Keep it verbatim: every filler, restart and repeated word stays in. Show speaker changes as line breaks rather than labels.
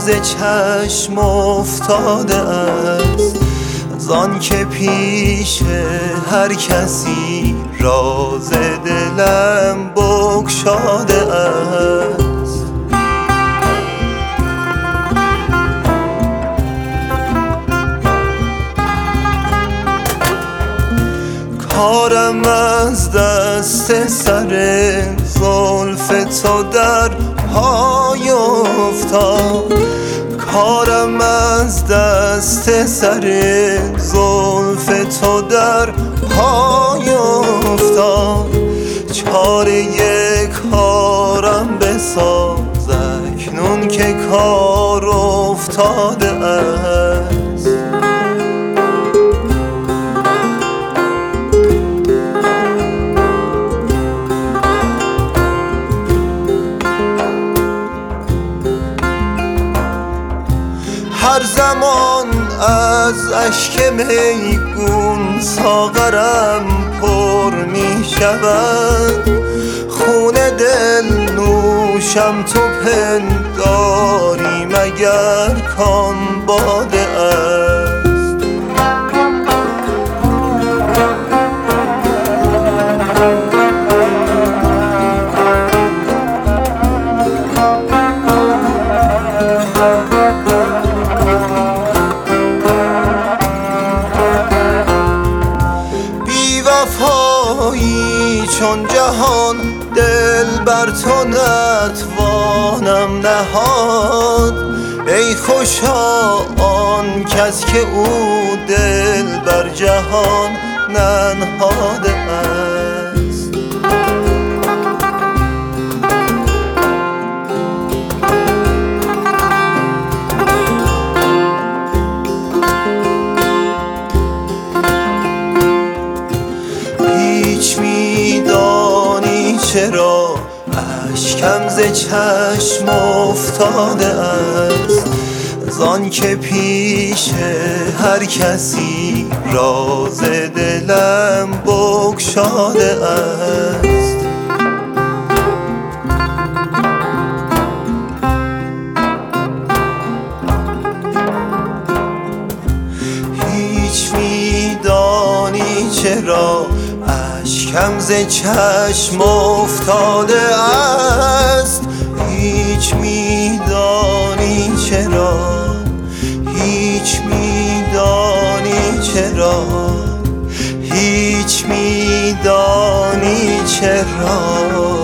ز چشم افتاده است، زان که پیش هر کسی راز دلم بگشاده است. کارم از دست سر زلف تو در پای افتاد، کارم از دست سر زلف تو در پای افتاد. چاره کارم بساز اکنون که کار افتاده است. هر زمان از اشک میگون ساغرم پر می شود، خون دل نوشم تو پنداری مگر کان باده است. وفایی چون جهان دل بر تو نتوانم نهاد، ای خوشا آن کس که او دل بر جهان ننهاده است. هیچ میدانی چرا اشکم ز چشم افتاده است، زان که پیش هر کسی راز دلم بگشاده است. هیچ میدانی چرا اشکم ز چشم افتاده است، هیچ میدانی چرا، هیچ میدانی چرا، هیچ میدانی چرا.